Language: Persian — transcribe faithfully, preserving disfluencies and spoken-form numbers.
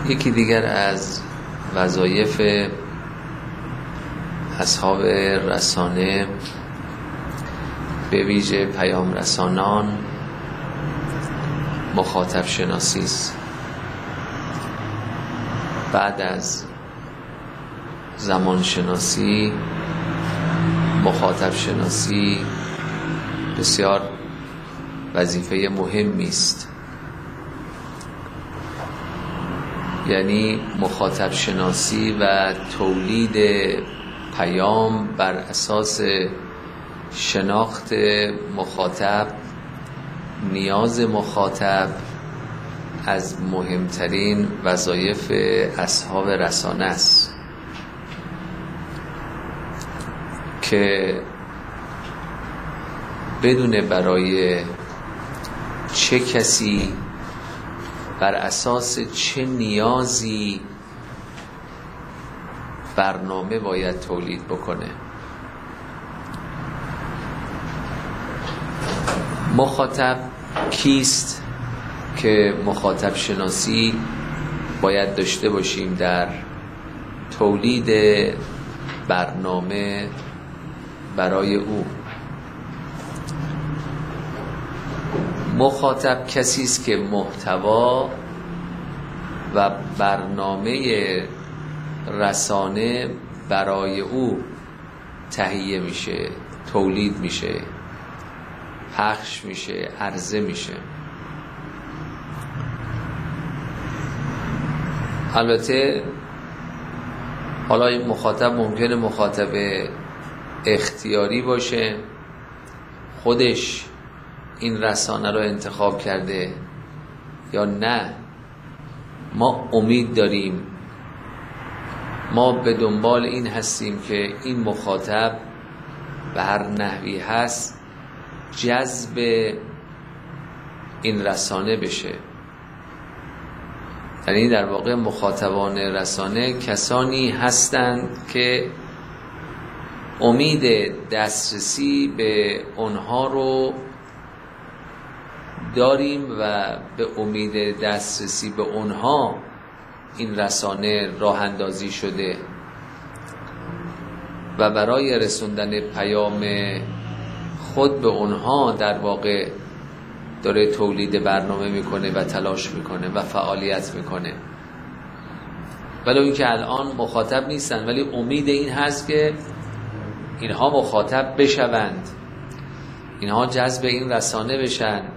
یکی دیگر از وظایف اصحاب رسانه به ویژه پیام رسانان مخاطب شناسی است. بعد از زمان شناسی مخاطب شناسی بسیار وظیفه مهمی است. یعنی مخاطب شناسی و تولید پیام بر اساس شناخت مخاطب، نیاز مخاطب از مهمترین وظایف اصحاب رسانه است که بدون برای چه کسی بر اساس چه نیازی برنامه باید تولید بکنه. مخاطب کیست که مخاطب شناسی باید داشته باشیم در تولید برنامه برای او؟ مخاطب کسی است که محتوا و برنامه رسانه برای او تهیه میشه، تولید میشه، پخش میشه، عرضه میشه. البته حالا این مخاطب ممکنه مخاطب اختیاری باشه، خودش این رسانه رو انتخاب کرده، یا نه ما امید داریم، ما به دنبال این هستیم که این مخاطب به هر نحوی هست جذب این رسانه بشه. یعنی در واقع مخاطبان رسانه کسانی هستند که امید دسترسی به اونها رو داریم و به امید دسترسی به اونها این رسانه راه اندازی شده و برای رسوندن پیام خود به اونها در واقع داره تولید برنامه میکنه و تلاش میکنه و فعالیت میکنه. ولو اینکه الان مخاطب نیستن، ولی امید این هست که اینها مخاطب بشوند، اینها جذب این رسانه بشن